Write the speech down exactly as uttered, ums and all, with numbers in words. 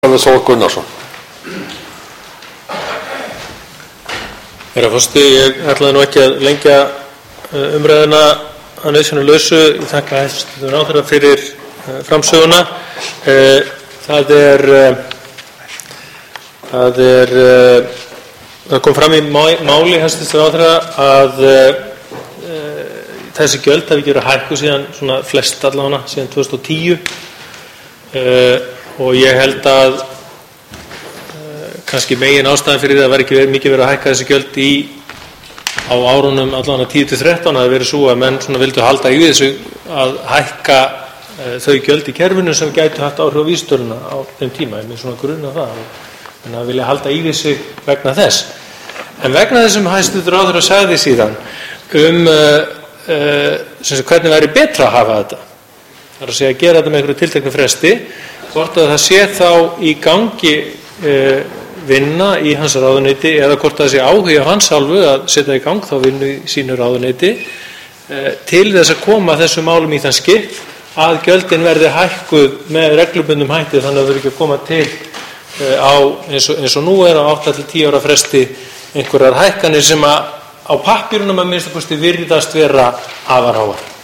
Þór Gunnarsson. Herra forseti, ég ætlaði nú ekki að lengja umræðuna að nauðsynjalausu. Ég þakka hæstv. ráðherra fyrir framsöguna. Það er, það er, það kom fram í máli hæstv. ráðherra að þessi gjöld hafi ekki verið hækkuð síðan svona flest allavega síðan tvö þúsund og tíu og ég held að kannski megin ástæðan fyrir það var ekki verið mikið verið að hækka þessi gjöld í á árunum allavega tíu til þrettán að það verið svo að menn svona vildu halda í þessu að hækka uh, þau gjöld í kerfinu sem gætu haft áhrif á vísitöluna á þeim tíma, ég með svona grunna það en að vilja halda í þessu vegna þess. En vegna þess sem hæstv. ráðherra sagði síðan um uh, uh, sem sem hvernig væri betra að hafa þetta, það er að segja að gera þetta með einhverju tilteknu fresti, hvort að það sé þá í gangi uh, vinna í hans ráðuneyti eða hvort það sé áhuga hans hálfu að setja í gang þá vinnu í sínu ráðuneyti eh, til þess að koma þessum málum í þann skikk að gjöldin verði hækkuð með reglubundum hætti þannig að það verður ekki að koma til eh, á eins og, eins og nú er á átta til tíu ára fresti einhverjar hækkanir sem að á pappírunum að minnsta kosti virðast vera afar háar.